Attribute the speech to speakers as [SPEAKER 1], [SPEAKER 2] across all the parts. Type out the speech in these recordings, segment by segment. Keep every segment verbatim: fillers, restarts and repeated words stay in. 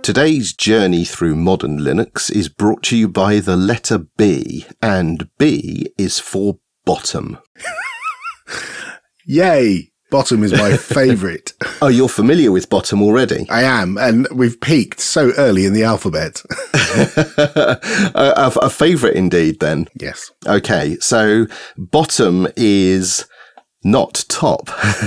[SPEAKER 1] Today's journey through modern Linux is brought to you by the letter B, and B is for bottom.
[SPEAKER 2] Yay! Bottom is my favourite.
[SPEAKER 1] Oh, you're familiar with bottom already?
[SPEAKER 2] I am, and we've peaked so early in the alphabet.
[SPEAKER 1] a, a favourite indeed, then?
[SPEAKER 2] Yes.
[SPEAKER 1] Okay, so bottom is not top.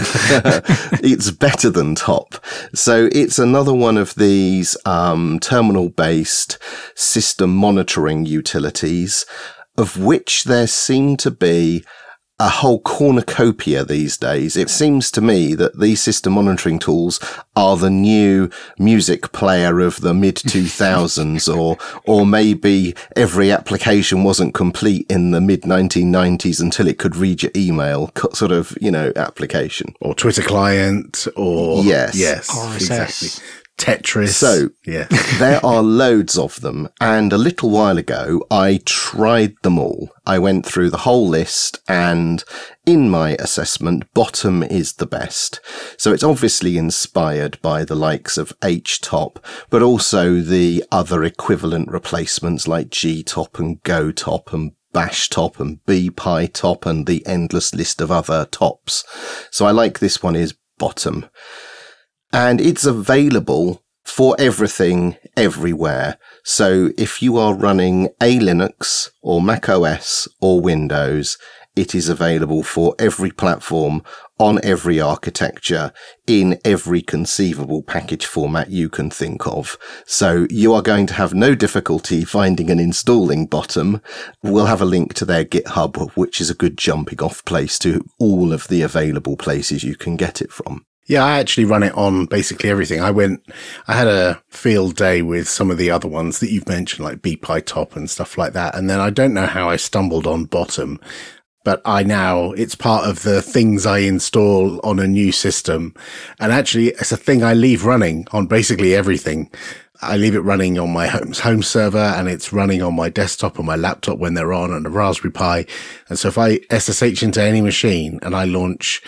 [SPEAKER 1] It's better than top. So it's another one of these um, terminal-based system monitoring utilities, of which there seem to be a whole cornucopia these days. It seems to me that these system monitoring tools are the new music player of the mid two thousands, or or maybe every application wasn't complete in the mid nineteen nineties until it could read your email sort of, you know, application.
[SPEAKER 2] Or Twitter client, or...
[SPEAKER 1] Yes.
[SPEAKER 2] Yes,
[SPEAKER 3] R S S.
[SPEAKER 2] exactly. Tetris.
[SPEAKER 1] So,
[SPEAKER 2] yeah.
[SPEAKER 1] There are loads of them, and a little while ago, I tried them all. I went through the whole list, and in my assessment, bottom is the best. So it's obviously inspired by the likes of H top, but also the other equivalent replacements like G top and Go top and Bash top and B P I top and the endless list of other tops. So I like this one is bottom. And it's available for everything, everywhere. So if you are running a Linux or Mac O S or Windows, it is available for every platform, on every architecture, in every conceivable package format you can think of. So you are going to have no difficulty finding and installing Bottom. We'll have a link to their GitHub, which is a good jumping off place to all of the available places you can get it from.
[SPEAKER 2] Yeah, I actually run it on basically everything. I went, I had a field day with some of the other ones that you've mentioned, like B P I top and stuff like that. And then I don't know how I stumbled on Bottom, but I now, it's part of the things I install on a new system. And actually, it's a thing I leave running on basically everything. I leave it running on my home, home server, and it's running on my desktop and my laptop when they're on, and a Raspberry Pi. And so if I S S H into any machine and I launch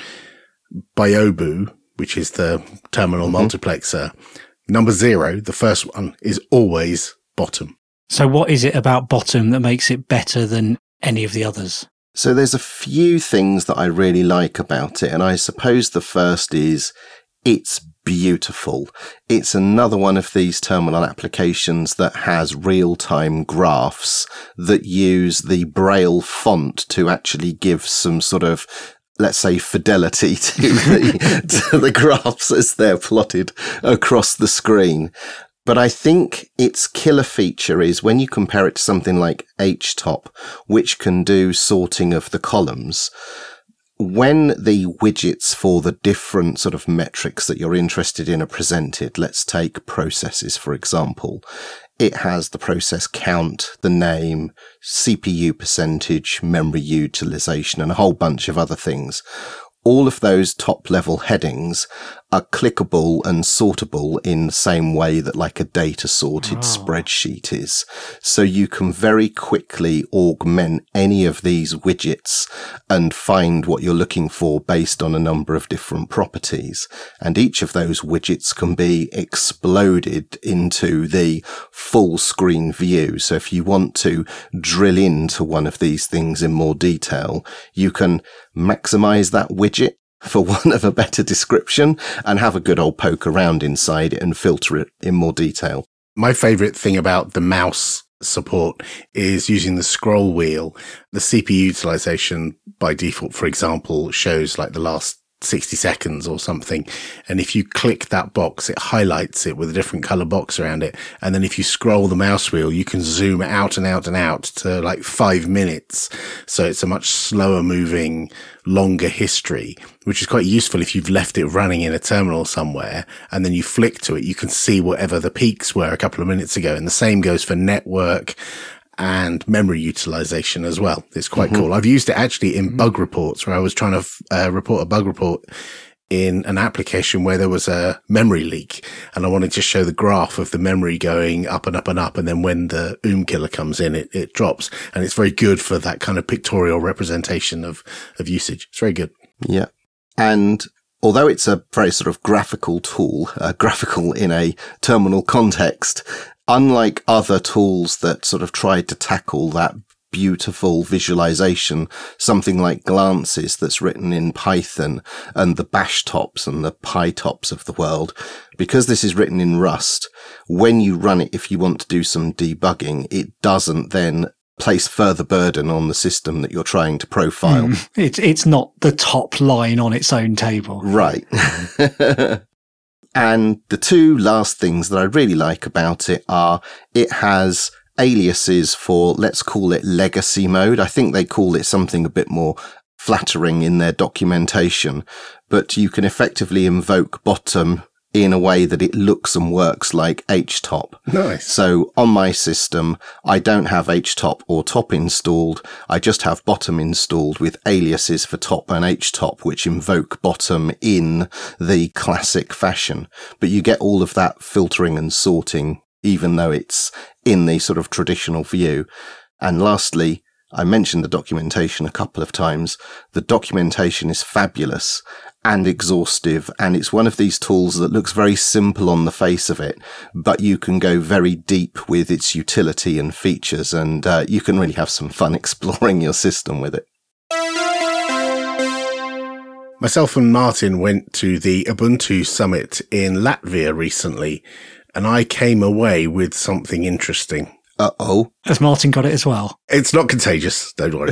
[SPEAKER 2] Byobu, which is the terminal mm-hmm. multiplexer, number zero, the first one, is always Bottom.
[SPEAKER 3] So what is it about Bottom that makes it better than any of the others?
[SPEAKER 1] So there's a few things that I really like about it, and I suppose the first is it's beautiful. It's another one of these terminal applications that has real-time graphs that use the Braille font to actually give some sort of, let's say, fidelity to the, to the graphs as they're plotted across the screen. But I think its killer feature is when you compare it to something like H top, which can do sorting of the columns, when the widgets for the different sort of metrics that you're interested in are presented, let's take processes, for example, it has the process count, the name, C P U percentage, memory utilization, and a whole bunch of other things. All of those top level headings are clickable and sortable in the same way that like a data sorted oh. spreadsheet is. So you can very quickly augment any of these widgets and find what you're looking for based on a number of different properties. And each of those widgets can be exploded into the full screen view. So if you want to drill into one of these things in more detail, you can maximize that widget, for want of a better description, and have a good old poke around inside it and filter it in more detail.
[SPEAKER 2] My favorite thing about the mouse support is using the scroll wheel. The C P U utilization by default, for example, shows like the last sixty seconds or something. And if you click that box, it highlights it with a different color box around it. And then if you scroll the mouse wheel, you can zoom out and out and out to like five minutes. So it's a much slower moving, longer history, which is quite useful if you've left it running in a terminal somewhere and then you flick to it, you can see whatever the peaks were a couple of minutes ago. And the same goes for network and memory utilization as well. It's quite mm-hmm. cool. I've used it actually in bug reports where I was trying to uh, report a bug report in an application where there was a memory leak, and I wanted to show the graph of the memory going up and up and up. And then when the Oom killer comes in, it, it drops, and it's very good for that kind of pictorial representation of, of usage. It's very good.
[SPEAKER 1] Yeah. And although it's a very sort of graphical tool, uh, graphical in a terminal context, unlike other tools that sort of tried to tackle that beautiful visualization, something like Glances that's written in Python and the bash tops and the PyTops of the world, because this is written in Rust, when you run it, if you want to do some debugging, it doesn't then place further burden on the system that you're trying to profile.
[SPEAKER 3] Mm, it's, it's not the top line on its own table.
[SPEAKER 1] Right. And the two last things that I really like about it are it has aliases for, let's call it legacy mode. I think they call it something a bit more flattering in their documentation, but you can effectively invoke bottom in a way that it looks and works like H top.
[SPEAKER 2] Nice.
[SPEAKER 1] So on my system, I don't have H top or top installed. I just have bottom installed with aliases for top and H top, which invoke bottom in the classic fashion. But you get all of that filtering and sorting, even though it's in the sort of traditional view. And lastly, I mentioned the documentation a couple of times. The documentation is fabulous and exhaustive, and it's one of these tools that looks very simple on the face of it, but you can go very deep with its utility and features, and uh, you can really have some fun exploring your system with it.
[SPEAKER 2] Myself and Martin went to the Ubuntu Summit in Latvia recently, and I came away with something interesting.
[SPEAKER 1] Uh-oh.
[SPEAKER 3] Has Martin got it as well?
[SPEAKER 2] It's not contagious, don't worry.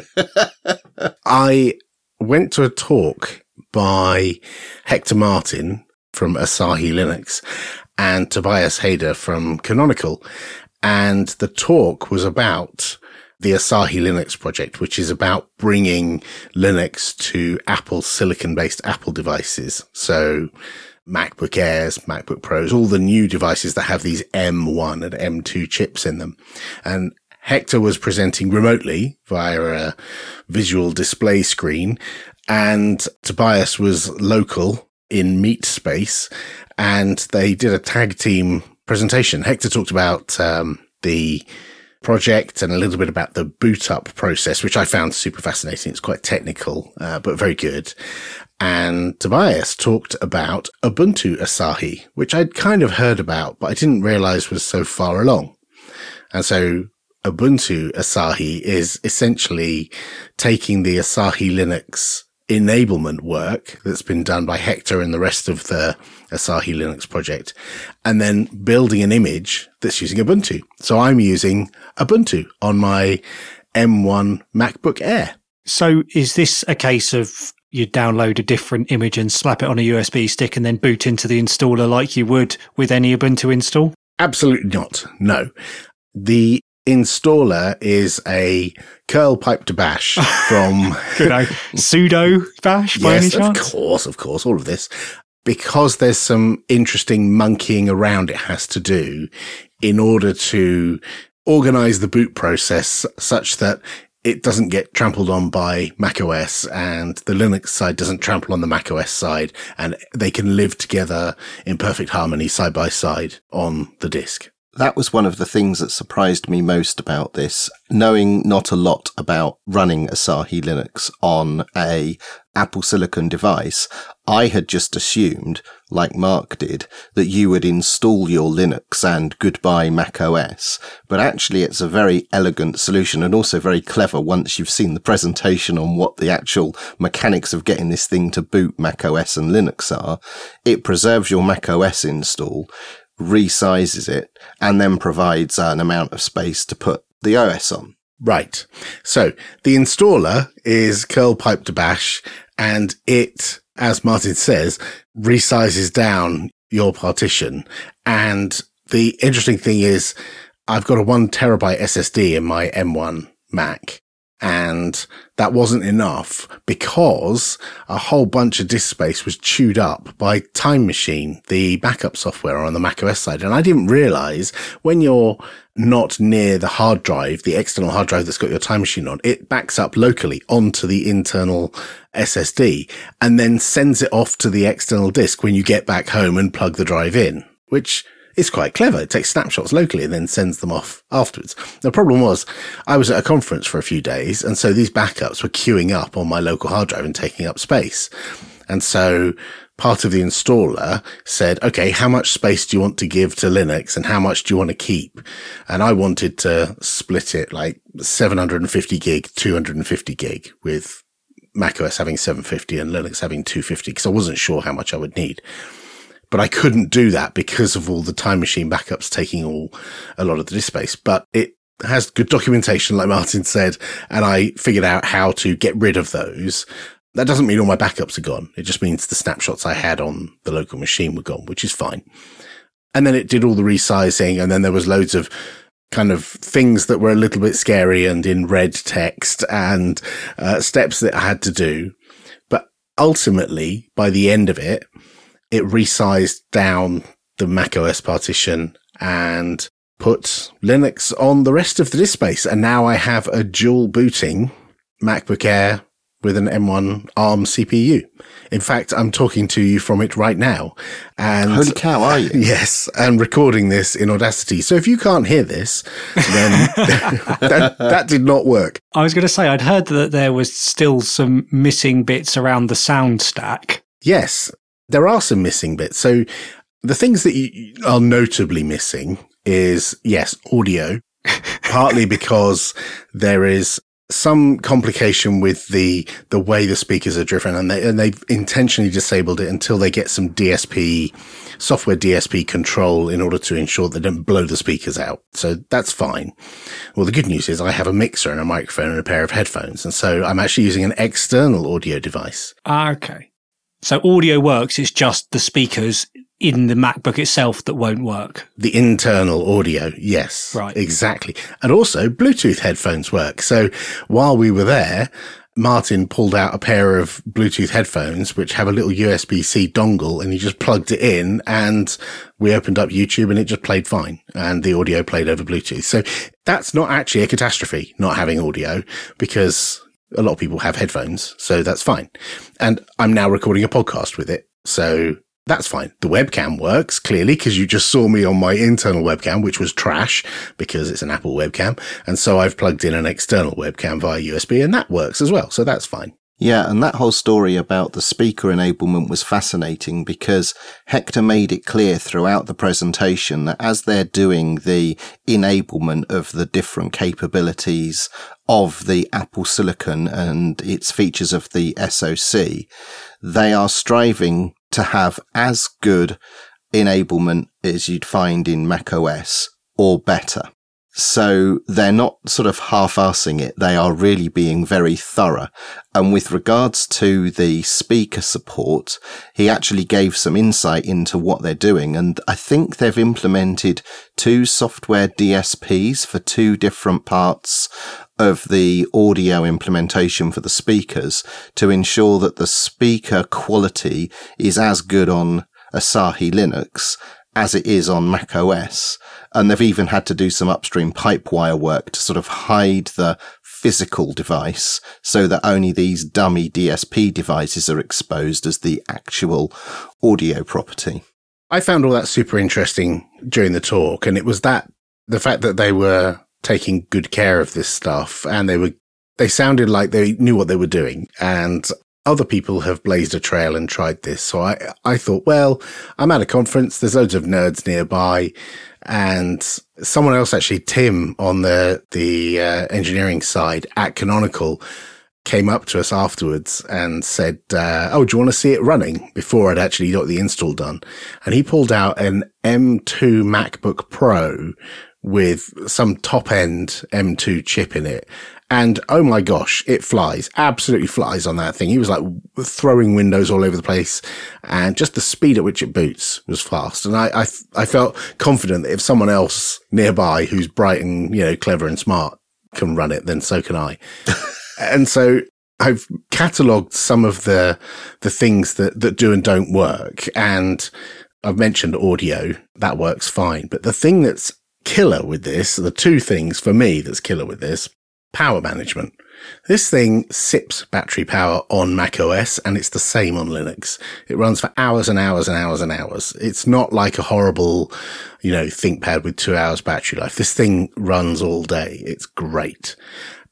[SPEAKER 2] I went to a talk by Hector Martin from Asahi Linux and Tobias Hader from Canonical. And the talk was about the Asahi Linux project, which is about bringing Linux to Apple silicon-based Apple devices. So MacBook Airs, MacBook Pros, all the new devices that have these M one and M two chips in them. And Hector was presenting remotely via a visual display screen, and Tobias was local in Meet Space, and they did a tag team presentation. Hector talked about um, the project and a little bit about the boot up process, which I found super fascinating. It's quite technical, uh, but very good. And Tobias talked about Ubuntu Asahi, which I'd kind of heard about, but I didn't realize was so far along. And so Ubuntu Asahi is essentially taking the Asahi Linux enablement work that's been done by Hector and the rest of the Asahi Linux project, and then building an image that's using Ubuntu. So I'm using Ubuntu on my M one MacBook Air.
[SPEAKER 3] So is this a case of you download a different image and slap it on a U S B stick and then boot into the installer like you would with any Ubuntu install?
[SPEAKER 2] Absolutely not. No. The installer is a curl pipe to bash from
[SPEAKER 3] Good know, sudo bash by
[SPEAKER 2] yes,
[SPEAKER 3] any chance?
[SPEAKER 2] Of course, of course, all of this. Because there's some interesting monkeying around it has to do in order to organize the boot process such that it doesn't get trampled on by macOS and the Linux side doesn't trample on the macOS side, and they can live together in perfect harmony side by side on the disk.
[SPEAKER 1] That was one of the things that surprised me most about this, knowing not a lot about running Asahi Linux on a Apple Silicon device. I had just assumed, like Mark did, that you would install your Linux and goodbye macOS. But actually it's a very elegant solution and also very clever once you've seen the presentation on what the actual mechanics of getting this thing to boot macOS and Linux are. It preserves your macOS install, resizes it, and then provides an amount of space to put the O S on.
[SPEAKER 2] Right. So the installer is curl pipe to bash, and it, as Martin says, resizes down your partition. And the interesting thing is I've got a one terabyte S S D in my M one Mac. And that wasn't enough because a whole bunch of disk space was chewed up by Time Machine, the backup software on the macOS side. And I didn't realize when you're not near the hard drive, the external hard drive that's got your Time Machine on, it backs up locally onto the internal S S D and then sends it off to the external disk when you get back home and plug the drive in, which it's quite clever. It takes snapshots locally and then sends them off afterwards. The problem was I was at a conference for a few days, and so these backups were queuing up on my local hard drive and taking up space. And so part of the installer said, okay, how much space do you want to give to Linux and how much do you want to keep? And I wanted to split it like seven hundred fifty gig, two hundred fifty gig, with macOS having seven fifty and Linux having two fifty, because I wasn't sure how much I would need. But I couldn't do that because of all the Time Machine backups taking all a lot of the disk space. But it has good documentation, like Martin said, and I figured out how to get rid of those. That doesn't mean all my backups are gone. It just means the snapshots I had on the local machine were gone, which is fine. And then it did all the resizing, and then there was loads of kind of things that were a little bit scary and in red text and uh, steps that I had to do. But ultimately, by the end of it, it resized down the macOS partition and put Linux on the rest of the disk space. And now I have a dual booting MacBook Air with an M one ARM C P U. In fact, I'm talking to you from it right now. And
[SPEAKER 1] holy cow, are you?
[SPEAKER 2] Yes, and recording this in Audacity. So if you can't hear this, then that, that did not work.
[SPEAKER 3] I was going to say, I'd heard that there was still some missing bits around the sound stack.
[SPEAKER 2] Yes, there are some missing bits. So the things that you are notably missing is, yes, audio, partly because there is some complication with the the way the speakers are driven, and they and they've intentionally disabled it until they get some D S P software D S P control in order to ensure they don't blow the speakers out. So that's fine. Well, the good news is I have a mixer and a microphone and a pair of headphones, and so I'm actually using an external audio device.
[SPEAKER 3] Ah, okay. So audio works, it's just the speakers in the MacBook itself that won't work.
[SPEAKER 2] The internal audio, yes.
[SPEAKER 3] Right.
[SPEAKER 2] Exactly. And also Bluetooth headphones work. So while we were there, Martin pulled out a pair of Bluetooth headphones, which have a little U S B-C dongle, and he just plugged it in, and we opened up YouTube and it just played fine. And the audio played over Bluetooth. So that's not actually a catastrophe, not having audio, because a lot of people have headphones. So that's fine. And I'm now recording a podcast with it. So that's fine. The webcam works, clearly, because you just saw me on my internal webcam, which was trash because it's an Apple webcam. And so I've plugged in an external webcam via U S B, and that works as well. So that's fine.
[SPEAKER 1] Yeah, and that whole story about the speaker enablement was fascinating because Hector made it clear throughout the presentation that as they're doing the enablement of the different capabilities of the Apple Silicon and its features of the S O C, they are striving to have as good enablement as you'd find in macOS or better. So they're not sort of half-assing it. They are really being very thorough. And with regards to the speaker support, he actually gave some insight into what they're doing. And I think they've implemented two software D S Ps for two different parts of the audio implementation for the speakers to ensure that the speaker quality is as good on Asahi Linux as it is on macOS. And they've even had to do some upstream pipewire work to sort of hide the physical device so that only these dummy D S P devices are exposed as the actual audio property.
[SPEAKER 2] I found all that super interesting during the talk, and it was that the fact that they were taking good care of this stuff, and they were they sounded like they knew what they were doing, and other people have blazed a trail and tried this. So I, I thought, well, I'm at a conference. There's loads of nerds nearby. And someone else, actually, Tim on the, the uh, engineering side at Canonical, came up to us afterwards and said, uh, oh, do you want to see it running, before I'd actually got the install done? And he pulled out an M two MacBook Pro with some top end M two chip in it. And oh my gosh, it flies, absolutely flies on that thing. He was like throwing windows all over the place, and just the speed at which it boots was fast. And I, I, I felt confident that if someone else nearby who's bright and, you know, clever and smart can run it, then so can I. And so I've catalogued some of the, the things that, that do and don't work. And I've mentioned audio, that works fine. But the thing that's killer with this, the two things for me that's killer with this, power management. This thing sips battery power on macOS, and it's the same on Linux. It runs for hours and hours and hours and hours. It's not like a horrible, you know, ThinkPad with two hours battery life. This thing runs all day. It's great.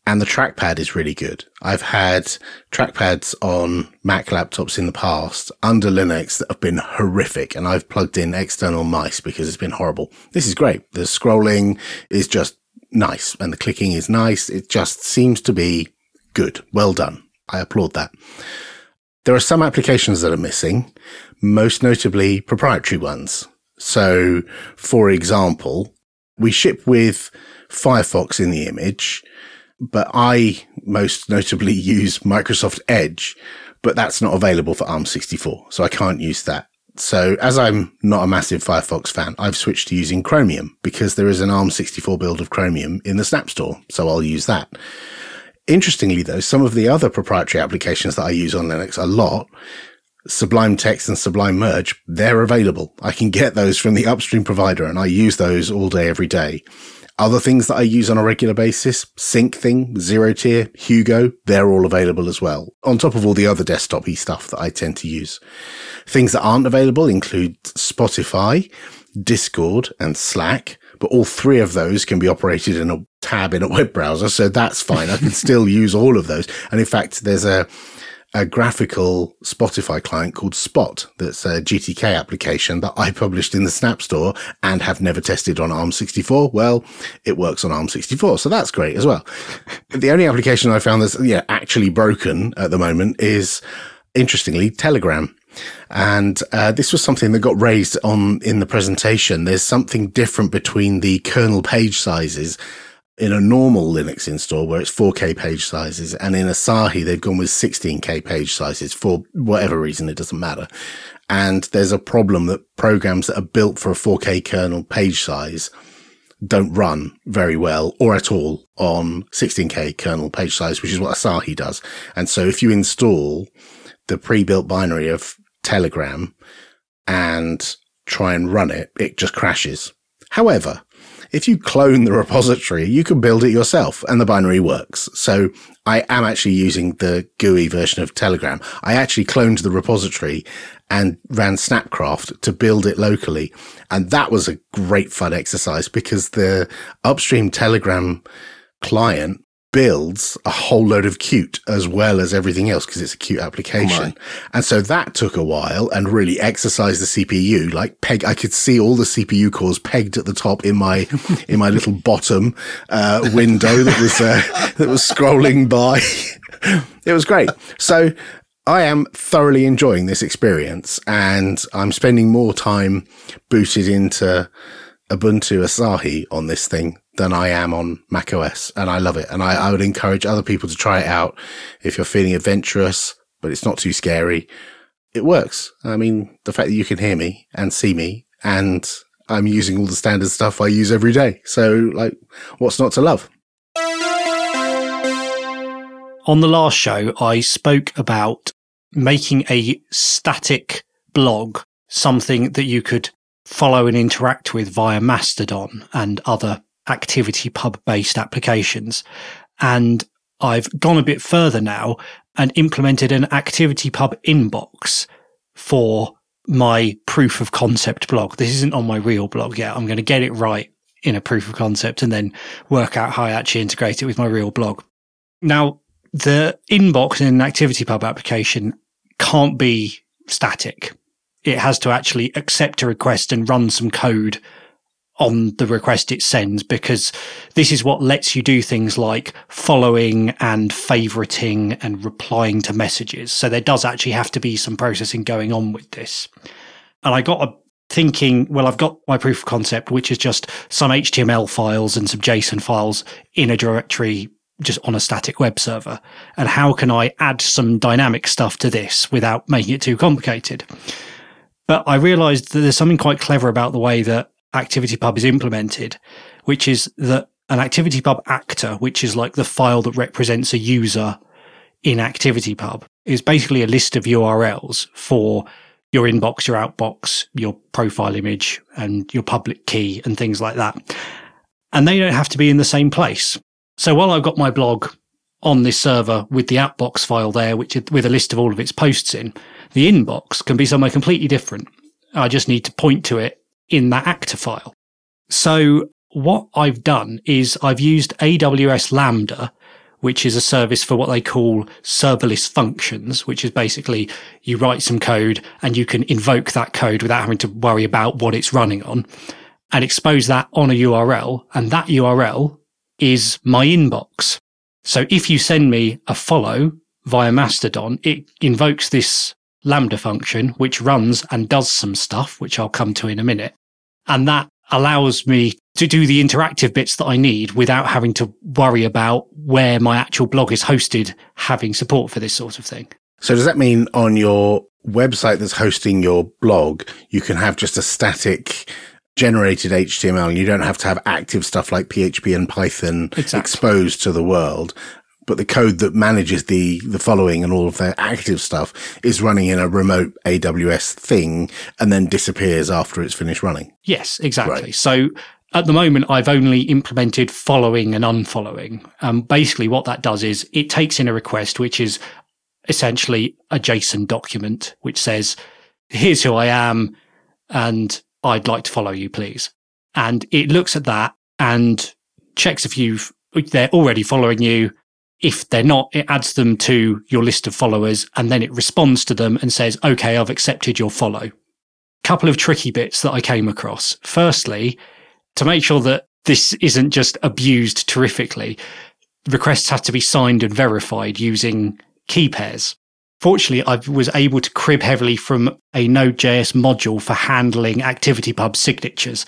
[SPEAKER 2] And the trackpad is really good. I've had trackpads on Mac laptops in the past under Linux that have been horrific, and I've plugged in external mice because it's been horrible. This is great. The scrolling is just nice, and the clicking is nice. It just seems to be good. Well done. I applaud that. There are some applications that are missing, most notably proprietary ones. So, for example, we ship with Firefox in the image, but I most notably use Microsoft Edge, but that's not available for ARM sixty-four, so I can't use that. So as I'm not a massive Firefox fan, I've switched to using Chromium because there is an ARM sixty-four build of Chromium in the Snap Store, so I'll use that. Interestingly though, some of the other proprietary applications that I use on Linux a lot, Sublime Text and Sublime Merge, they're available. I can get those from the upstream provider and I use those all day, every day. Other things that I use on a regular basis, SyncThing, ZeroTier, Hugo, they're all available as well, on top of all the other desktop-y stuff that I tend to use. Things that aren't available include Spotify, Discord, and Slack, but all three of those can be operated in a tab in a web browser, so that's fine. I can still use all of those. And in fact, there's a a graphical Spotify client called Spot that's a G T K application that I published in the Snap Store and have never tested on ARM sixty-four. Well, it works on ARM sixty-four, so that's great as well. The only application I found that's yeah, actually broken at the moment is, interestingly, Telegram. And uh, this was something that got raised on in the presentation. There's something different between the kernel page sizes in a normal Linux install where it's four K page sizes, and in Asahi they've gone with sixteen K page sizes for whatever reason, it doesn't matter. And there's a problem that programs that are built for a four K kernel page size don't run very well or at all on sixteen K kernel page size, which is what Asahi does. And so if you install the pre-built binary of Telegram and try and run it, it just crashes. However, if you clone the repository, you can build it yourself and the binary works. So I am actually using the G U I version of Telegram. I actually cloned the repository and ran Snapcraft to build it locally. And that was a great fun exercise because the upstream Telegram client builds a whole load of Qt as well as everything else because it's a Qt application. Oh, and so that took a while and really exercised the C P U, like peg. I could see all the C P U cores pegged at the top in my, in my little bottom, uh, window that was, uh, that was scrolling by. It was great. So I am thoroughly enjoying this experience and I'm spending more time booted into Ubuntu Asahi on this thing than I am on macOS, and I love it. And I, I would encourage other people to try it out if you're feeling adventurous, but it's not too scary. It works. I mean, the fact that you can hear me and see me, and I'm using all the standard stuff I use every day. So, like, what's not to love?
[SPEAKER 3] On the last show, I spoke about making a static blog, something that you could follow and interact with via Mastodon and other ActivityPub based applications. And I've gone a bit further now and implemented an ActivityPub inbox for my proof of concept blog. This isn't on my real blog yet. I'm going to get it right in a proof of concept and then work out how I actually integrate it with my real blog. Now, the inbox in an ActivityPub application can't be static. It has to actually accept a request and run some code on the request it sends, because this is what lets you do things like following and favoriting and replying to messages. So there does actually have to be some processing going on with this. And I got a thinking, well, I've got my proof of concept, which is just some H T M L files and some JSON files in a directory just on a static web server. And how can I add some dynamic stuff to this without making it too complicated? But I realized that there's something quite clever about the way that ActivityPub is implemented, which is that an ActivityPub actor, which is like the file that represents a user in ActivityPub, is basically a list of U R Ls for your inbox, your outbox, your profile image, and your public key and things like that. And they don't have to be in the same place. So while I've got my blog on this server with the outbox file there, which is with a list of all of its posts in, the inbox can be somewhere completely different. I just need to point to it in that actor file. So what I've done is I've used A W S Lambda, which is a service for what they call serverless functions, which is basically you write some code and you can invoke that code without having to worry about what it's running on, and expose that on a U R L. And that U R L is my inbox. So if you send me a follow via Mastodon, it invokes this Lambda function, which runs and does some stuff, which I'll come to in a minute. And that allows me to do the interactive bits that I need without having to worry about where my actual blog is hosted, having support for this sort of thing.
[SPEAKER 2] So does that mean on your website that's hosting your blog, you can have just a static generated H T M L and you don't have to have active stuff like P H P and Python exactly. exposed to the world? But the code that manages the, the following and all of their active stuff is running in a remote A W S thing and then disappears after it's finished running.
[SPEAKER 3] Yes, exactly. Right. So at the moment, I've only implemented following and unfollowing. Um, basically, what that does is it takes in a request, which is essentially a JSON document, which says, here's who I am, and I'd like to follow you, please. And it looks at that and checks if you've they're already following you. If they're not, it adds them to your list of followers, and then it responds to them and says, okay, I've accepted your follow. Couple of tricky bits that I came across. Firstly, to make sure that this isn't just abused terrifically, requests have to be signed and verified using key pairs. Fortunately, I was able to crib heavily from a Node.js module for handling ActivityPub signatures,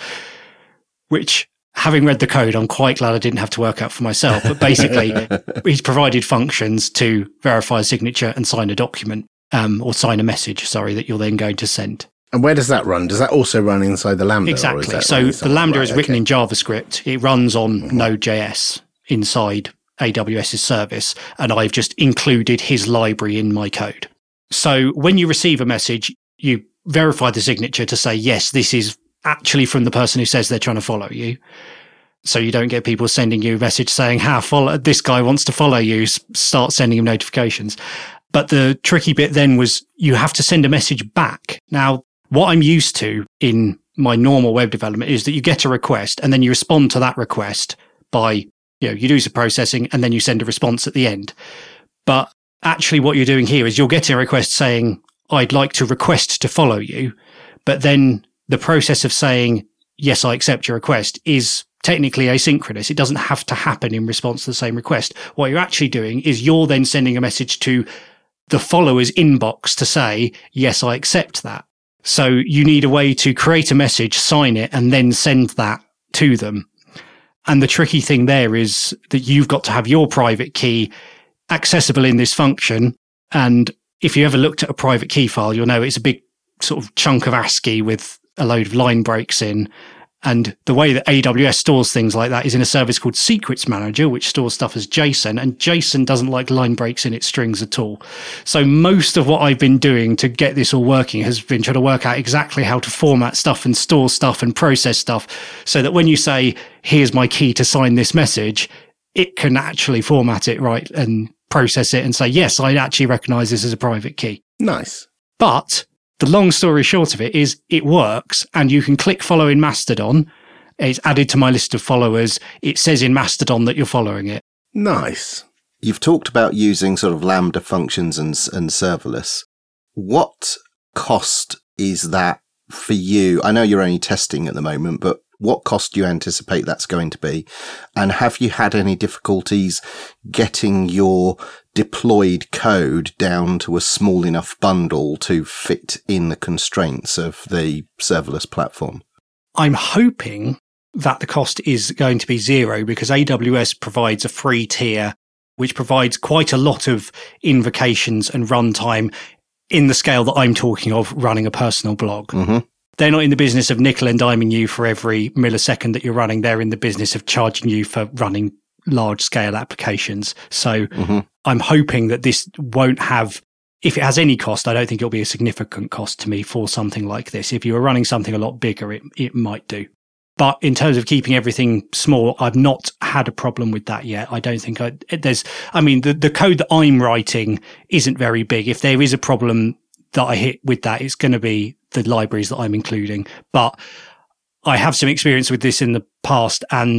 [SPEAKER 3] which, having read the code, I'm quite glad I didn't have to work out for myself. But basically, he's provided functions to verify a signature and sign a document, um, or sign a message, sorry, that you're then going to send.
[SPEAKER 2] And where does that run? Does that also run inside the Lambda?
[SPEAKER 3] Exactly. So the Lambda is written in JavaScript. It runs on mm-hmm. Node.js inside AWS's service, and I've just included his library in my code. So when you receive a message, you verify the signature to say, yes, this is actually from the person who says they're trying to follow you. So you don't get people sending you a message saying, "Ha, follow, this guy wants to follow you," start sending him notifications. But the tricky bit then was you have to send a message back. Now, what I'm used to in my normal web development is that you get a request and then you respond to that request by, you know, you do some processing and then you send a response at the end. But actually what you're doing here is you're getting a request saying, I'd like to request to follow you. But then the process of saying, yes, I accept your request is technically asynchronous. It doesn't have to happen in response to the same request. What you're actually doing is you're then sending a message to the follower's inbox to say, yes, I accept that. So you need a way to create a message, sign it, and then send that to them. And the tricky thing there is that you've got to have your private key accessible in this function. And if you ever looked at a private key file, you'll know it's a big sort of chunk of ASCII with a load of line breaks in. And the way that A W S stores things like that is in a service called Secrets Manager, which stores stuff as JSON, and JSON doesn't like line breaks in its strings at all. So most of what I've been doing to get this all working has been trying to work out exactly how to format stuff and store stuff and process stuff so that when you say, here's my key to sign this message, it can actually format it right and process it and say, yes, I actually recognize this as a private key.
[SPEAKER 2] Nice.
[SPEAKER 3] But the long story short of it is it works, and you can click follow in Mastodon. It's added to my list of followers. It says in Mastodon that you're following it.
[SPEAKER 2] Nice.
[SPEAKER 1] You've talked about using sort of Lambda functions and, and serverless. What cost is that for you? I know you're only testing at the moment, but what cost do you anticipate that's going to be? And have you had any difficulties getting your deployed code down to a small enough bundle to fit in the constraints of the serverless platform?
[SPEAKER 3] I'm hoping that the cost is going to be zero because A W S provides a free tier which provides quite a lot of invocations and runtime in the scale that I'm talking of running a personal blog.
[SPEAKER 1] Mm-hmm.
[SPEAKER 3] They're not in the business of nickel and diming you for every millisecond that you're running. They're in the business of charging you for running large scale applications. So
[SPEAKER 1] mm-hmm.
[SPEAKER 3] I'm hoping that this won't have, if it has any cost, I don't think it'll be a significant cost to me for something like this. If you were running something a lot bigger, it, it might do. But in terms of keeping everything small, I've not had a problem with that yet. I don't think I, there's, I mean, the, the code that I'm writing isn't very big. If there is a problem that I hit with that, it's going to be the libraries that I'm including. But I have some experience with this in the past, and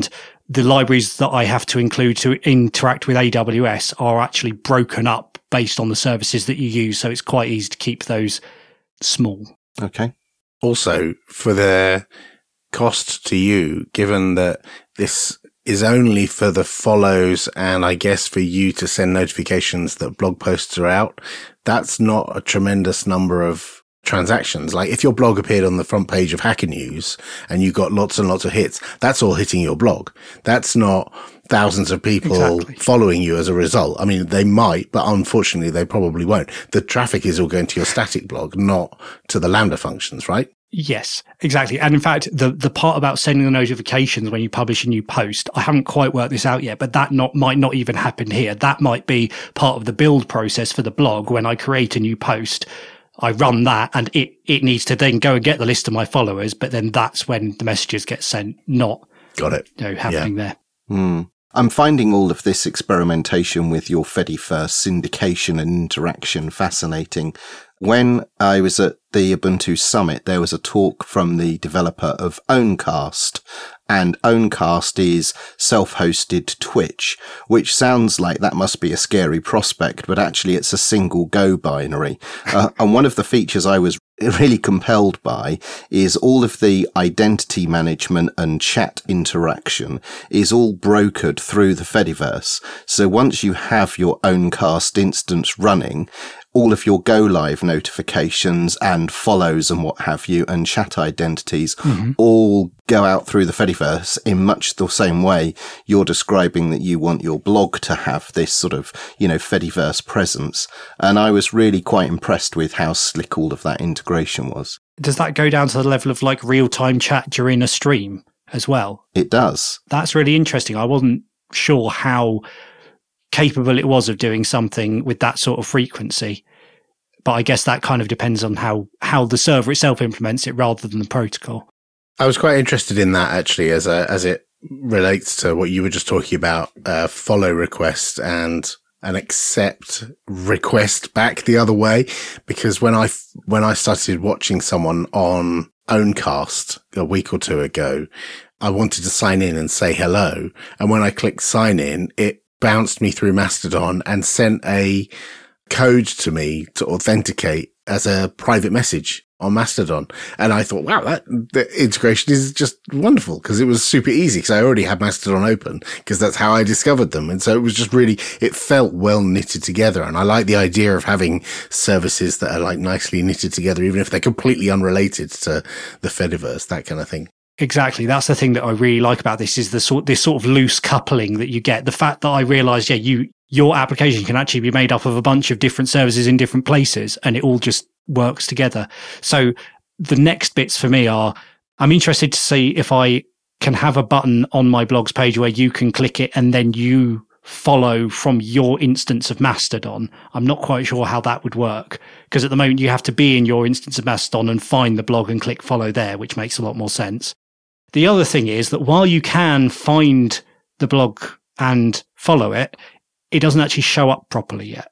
[SPEAKER 3] the libraries that I have to include to interact with A W S are actually broken up based on the services that you use. So it's quite easy to keep those small.
[SPEAKER 1] Okay.
[SPEAKER 2] Also, for the cost to you, given that this is only for the follows and I guess for you to send notifications that blog posts are out, that's not a tremendous number of transactions. Like if your blog appeared on the front page of Hacker News and you got lots and lots of hits, that's all hitting your blog. That's not thousands of people exactly. following you as a result. I mean, they might, but unfortunately they probably won't. The traffic is all going to your static blog, not to the Lambda functions, right?
[SPEAKER 3] Yes, exactly. And in fact, the, the part about sending the notifications when you publish a new post, I haven't quite worked this out yet, but that not might not even happen here. That might be part of the build process for the blog. When I create a new post, I run that and it, it needs to then go and get the list of my followers, but then that's when the messages get sent, not
[SPEAKER 2] Got it.
[SPEAKER 3] You know, happening yeah. there.
[SPEAKER 1] Mm. I'm finding all of this experimentation with your Fediverse syndication and interaction fascinating. When I was at the Ubuntu Summit, there was a talk from the developer of Owncast, and Owncast is self-hosted Twitch, which sounds like that must be a scary prospect, but actually it's a single Go binary. Uh, and one of the features I was really compelled by is all of the identity management and chat interaction is all brokered through the Fediverse. So once you have your Owncast instance running, all of your go live notifications and follows and what have you and chat identities mm-hmm. all go out through the Fediverse in much the same way you're describing that you want your blog to have this sort of, you know, Fediverse presence. And I was really quite impressed with how slick all of that integration was.
[SPEAKER 3] Does that go down to the level of like real-time chat during a stream as well?
[SPEAKER 1] It does.
[SPEAKER 3] That's really interesting. I wasn't sure how capable it was of doing something with that sort of frequency. But I guess that kind of depends on how, how the server itself implements it rather than the protocol.
[SPEAKER 2] I was quite interested in that actually, as a, as it relates to what you were just talking about, uh, follow request and an accept request back the other way. Because when I, when I started watching someone on Owncast a week or two ago, I wanted to sign in and say hello. And when I clicked sign in, it bounced me through Mastodon and sent a code to me to authenticate as a private message on Mastodon. And I thought, wow, that the integration is just wonderful because it was super easy because I already had Mastodon open because that's how I discovered them. And so it was just really, it felt well knitted together. And I like the idea of having services that are like nicely knitted together, even if they're completely unrelated to the Fediverse, that kind of thing.
[SPEAKER 3] Exactly. That's the thing that I really like about this is the sort, this sort of loose coupling that you get. The fact that I realized, yeah, you, your application can actually be made up of a bunch of different services in different places and it all just works together. So the next bits for me are, I'm interested to see if I can have a button on my blog's page where you can click it and then you follow from your instance of Mastodon. I'm not quite sure how that would work because at the moment you have to be in your instance of Mastodon and find the blog and click follow there, which makes a lot more sense. The other thing is that while you can find the blog and follow it, it doesn't actually show up properly yet.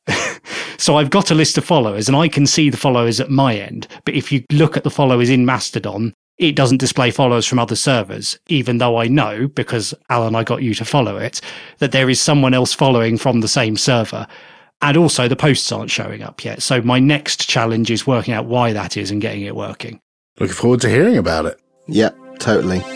[SPEAKER 3] So I've got a list of followers and I can see the followers at my end. But if you look at the followers in Mastodon, it doesn't display followers from other servers, even though I know, because Alan, I got you to follow it, that there is someone else following from the same server. And also the posts aren't showing up yet. So my next challenge is working out why that is and getting it working.
[SPEAKER 2] Looking forward to hearing about it.
[SPEAKER 1] Yep, totally.